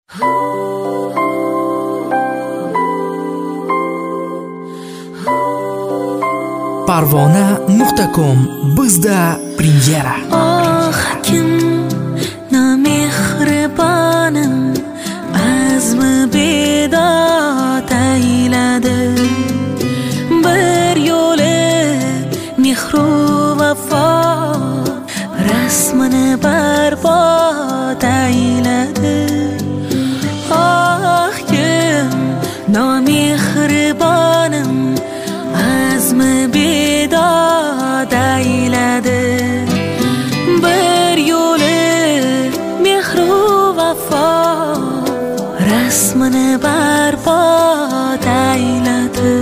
Parvona.com bizda premyera. Kim namehribonim azmi bedod ayladi, bir yo'li mehru vafo rasmini barbod ayladi. Kim namehribonim azmi bedod ayladi, bir yo'li mehru vafo rasmini barbod ayladi.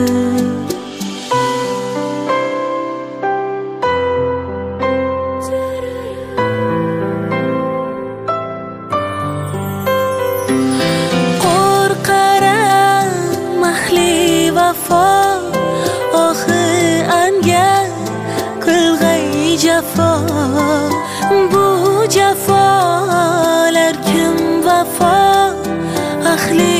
Qo'rqaram mahli vafo, jafo, bu jafolar kim vafo, ahli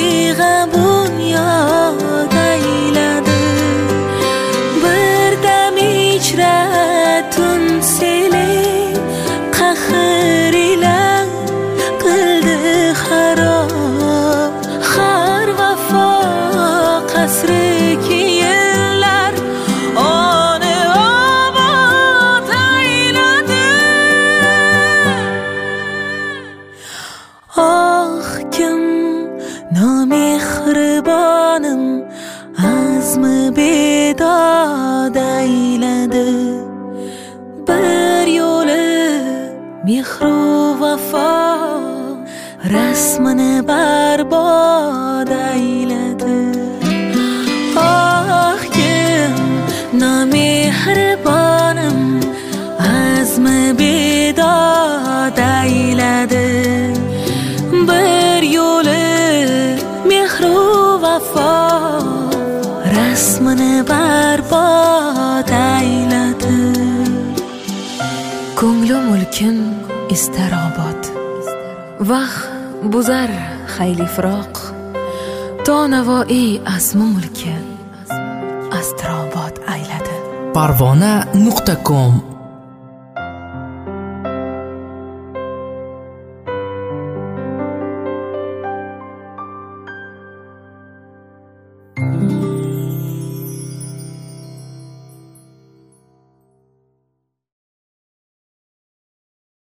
bunyod ayladi, bir dam ichra tun seli qahr ila qildi xarob, har vafo qasri kiyinlar kim namehribonim azmi bedod ayladi, bir yo'li mehru vafo rasmini barbod ayladi. Kim namehribonim azmi bedod ayladi, bir yo'li mehru vafo rasmini barbod ayladi. Ko'nglim mulkin istar obod, vaqt buzar xayli firoq, to navoiy azmi mulki astrobod ayladi. Parvona.com